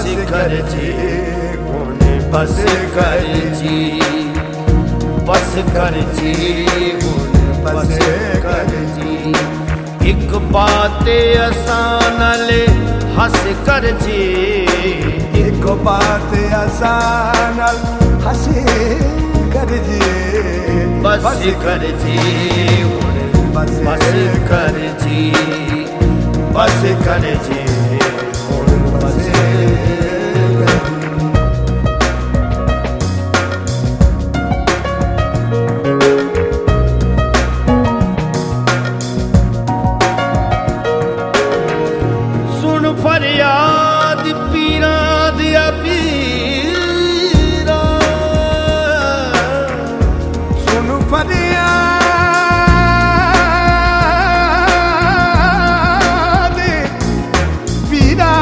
कर जी हुण बस कर जी, बस कर जी हुण बस कर जी। एक बात असां नाल हस कर जी, एक बात असां नाल हस कर जी, बस कर जी हुण बस कर जी, बस कर जी हुण बस फरियाद पीरा दिया पीरा, सुन फरियाद पीरा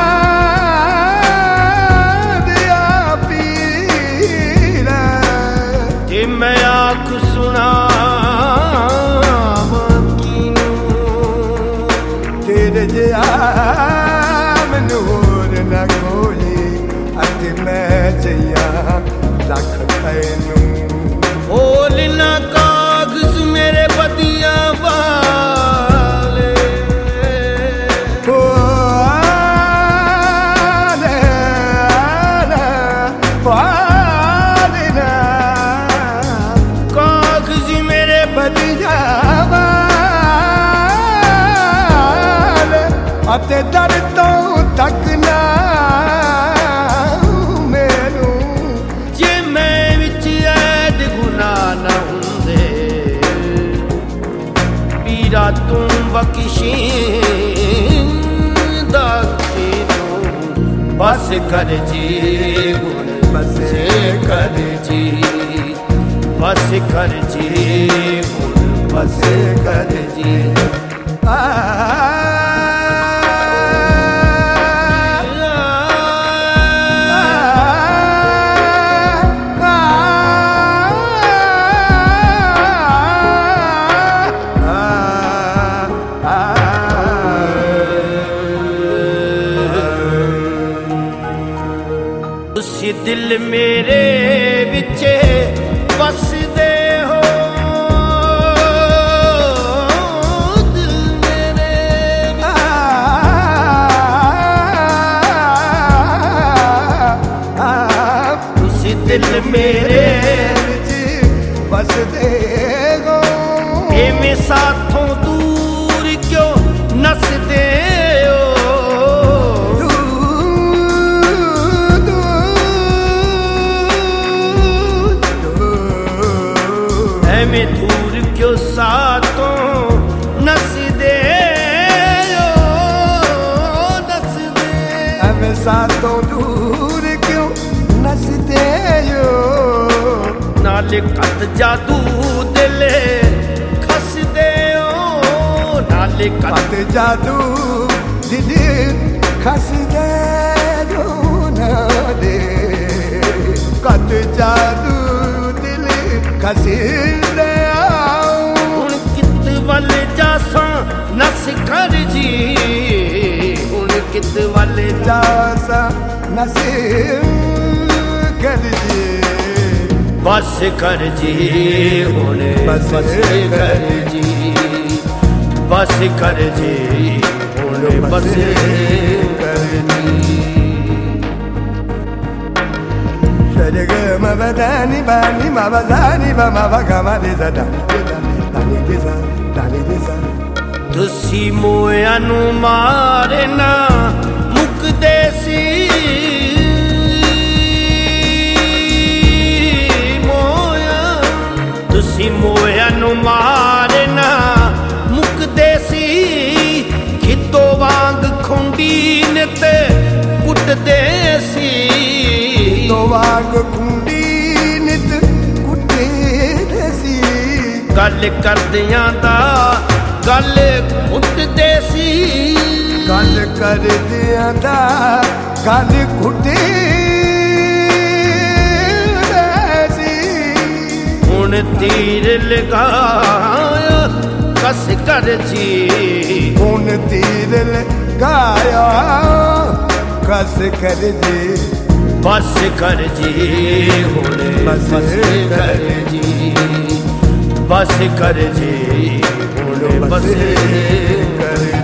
दिया पीरा। ते मैं आख सुना तेरे जिया मनूर न कोई अत मैं जया लख तैनू। खोल ना कागज मेरे बदिया वाले, ओ आले वाले कागज मेरे बदिया अते दर तो तक ना मैनू। जे मैं विच ऐद गुनाह ना हुंदे, पीरा तू बख्शींदा किनू। बस कर जी हुण बस कर जी, बस कर जी हुण बस कर जी। तुसी दिल मेरे विचे वसदे हो, दिल मेरे तुसी दिल मेरे विच वसदे हो। एवें साथों दूर क्यों नसदे हो, में दूर क्यों साथों नसदे हो, नसदे। हमें साथों दूर क्यों नसदे हो। नाले कत जादू दिले खसदे हो, नाले कत जादू दिल खसदे हो। नाले कत जादू दिल खसदे। हुण कित वल जासां नस कर जी, हुण कित वल जासां नस कर जी। बस कर जी हुण बस कर जी, बस कर जी हुण बस कर जी। सरग मबदानी बानी मबदानी बमा बगमा देसा दानी देसा दानी देसा। तुसी मोया नू मारना मुकदे सी, मोया तुसी मोया नू मारना मुकदे सी। खितो वांग खुंडी ने ते कुटदे सी, तो वांग खुंडी नित कुटे सी। गल करदियां दा गल घुटदे सी, गल करदियां दा गल घुटे सी। हुण तीर लगाया कस कर जी, हुण तीर लगाया बस कर जी बस कर जी हुणे बस कर जी बस कर जी हुणे बस कर जी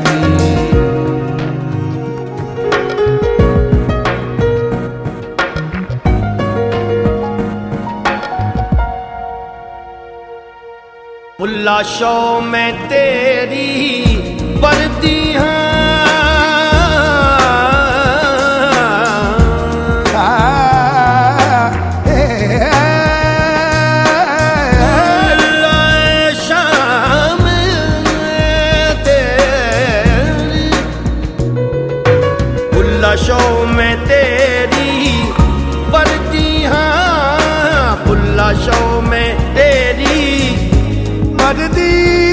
उल्लासों में तेरी वर्दी उल्लासों में तेरी वर्दियां उल्लासों में तेरी वर्दी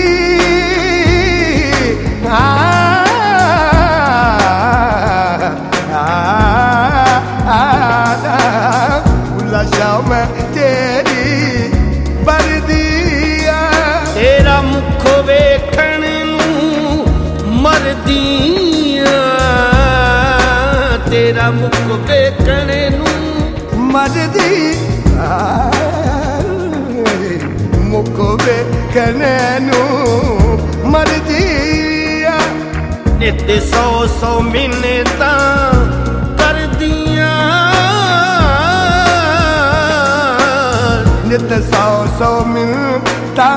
उल्लासों में तेरी वर्दियां तेरा मुख वेखण नूं मरदियां तेरा मुख वेखण नूं मरदी मुख वेखण नूं मरदियां नित सौ सौ मिन्नतां करदियां नित सौ सौ मिन्नतां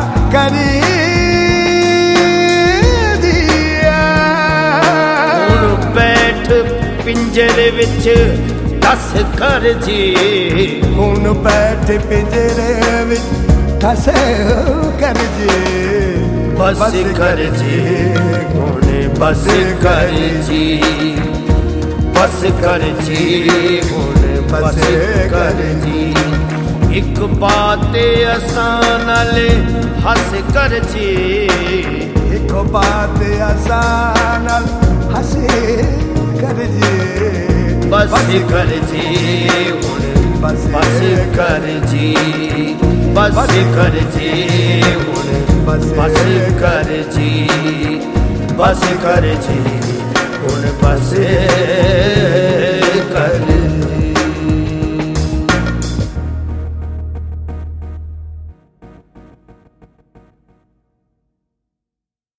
करदियां हुण बैठ पिंजरे विच दस कर जी हुण बैठ पिंजरे विच दस कर जी बस कर जी हुणे बस कर जी बस कर जी हुणे बस कर जी एक बात असां नाल हस कर जी एक बात असां नाल हस कर जी बस कर जी हुणे बस कर जी बस कर जी हुणे बस कर जी बस कर जी हुणे बस